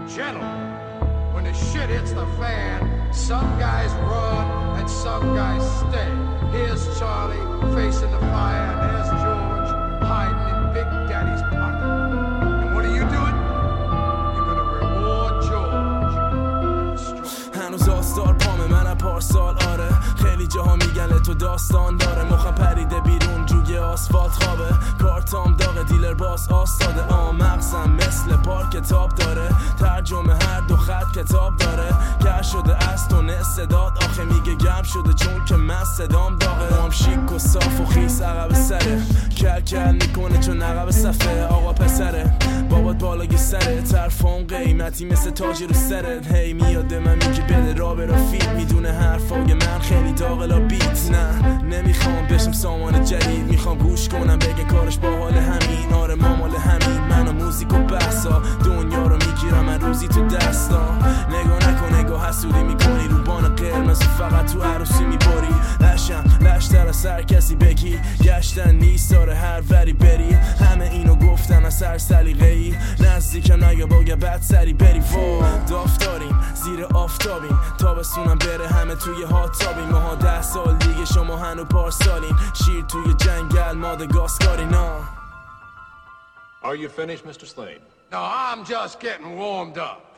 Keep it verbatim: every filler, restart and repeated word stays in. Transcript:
Gentlemen, when the shit hits the fan, some guys run and some guys stay. Here's Charlie facing the fire, and there's George hiding in Big Daddy's pocket. And what are you doing? You're gonna reward George. هنوز آستار پامه منم پارسال آره خیلی جاها میگن تو داستان داره مخم پریده بیرون روی آسفالت خوابه کارتام داغ دیلر باز آستاده آ مغزم مثل پارک کتاب داره ترجمه هر دو خط کتاب داره گر شده از تو نصداد آخه میگه گم شده چون که من صدام داغه مام شیک و صاف و خیس عقب سره کل کل میکنه چون عقب صفه آقا پسره بابات بالای سره طرفان قیمتی مثل تاج رو سرت هی میاد من میگه بده را به رفیق میدونه حرفای من خیلی داغلا بیت نه نمیخوام بشم سامان جدید میخوام گوش کنم بگه کارش با حال همین آره مامال همین من و موزیک و بحثا دنیا رو میگیرم من روزی تو دستا نگاه نکن نگاه حسودی میکنی رو بان قرمز فقط تو عروسی میبری لشم لشتر از سر کسی بگی گشتن نیست داره هر وری بری همه اینو گفتن از سر سلیقه‌ای نزدیکم نگه باگه بعد سری بری وا دافتاریم زیر آفتابیم تابستونم بره همه توی هاتابیم ماها ده سال دیگه شما هنو پارسالین شیر توی جنگل ماده گاسکاری نا Are you finished, Mister Slade? No, I'm just getting warmed up.